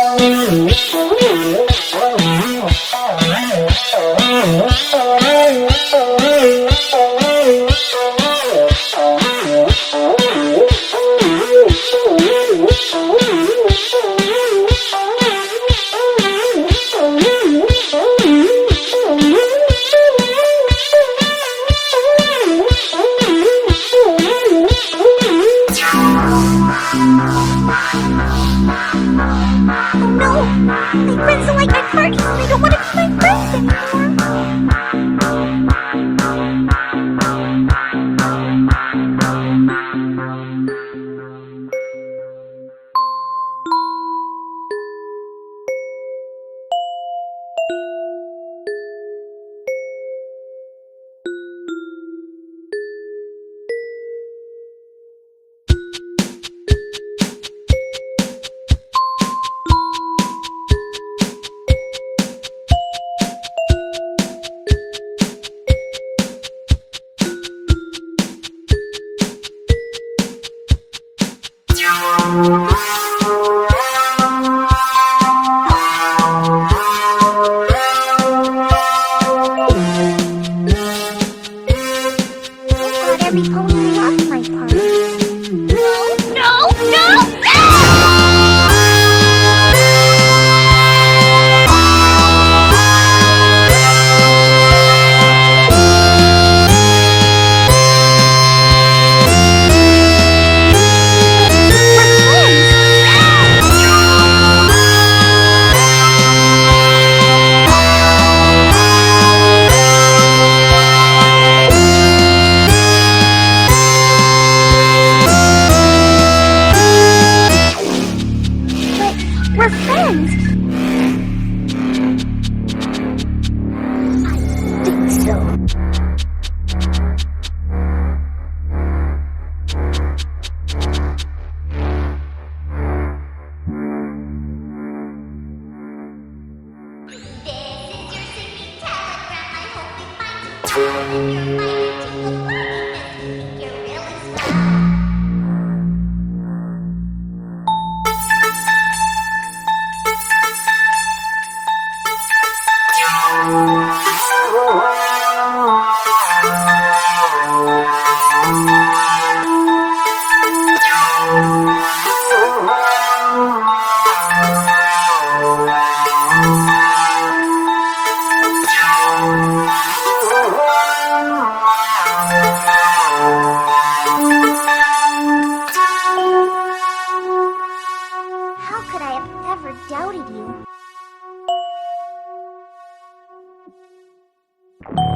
My friends don't like my parties and they don't want to be my friends anymore. Every pony loves my party. No! We're friends! I think so. How could I have ever doubted you?